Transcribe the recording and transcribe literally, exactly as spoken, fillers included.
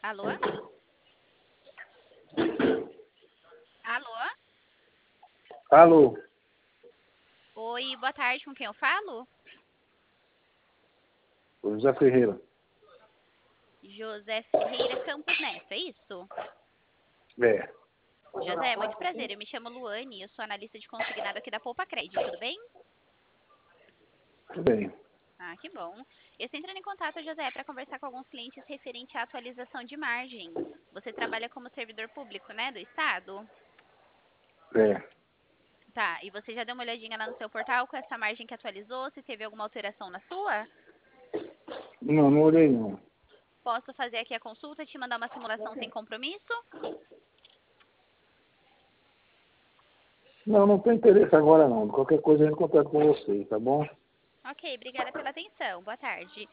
Alô? Alô? Alô, Oi, boa tarde, com quem eu falo? José Ferreira. José Ferreira Campos Neto, é isso? É, José, muito prazer, eu me chamo Luane, eu sou analista de consignado aqui da Poupa Cred, tudo bem? tudo bem. Ah, que bom. Eu estou entrando em contato, José, para conversar com alguns clientes referente à atualização de margem. Você trabalha como servidor público, né, do Estado? É. Tá, e você já deu uma olhadinha lá no seu portal com essa margem que atualizou? Se teve alguma alteração na sua? Não, não olhei não. Posso fazer aqui a consulta e te mandar uma simulação sem compromisso? Não, não tem interesse agora não. Qualquer coisa a gente contato com você, tá bom? Ok, obrigada pela atenção. Boa tarde.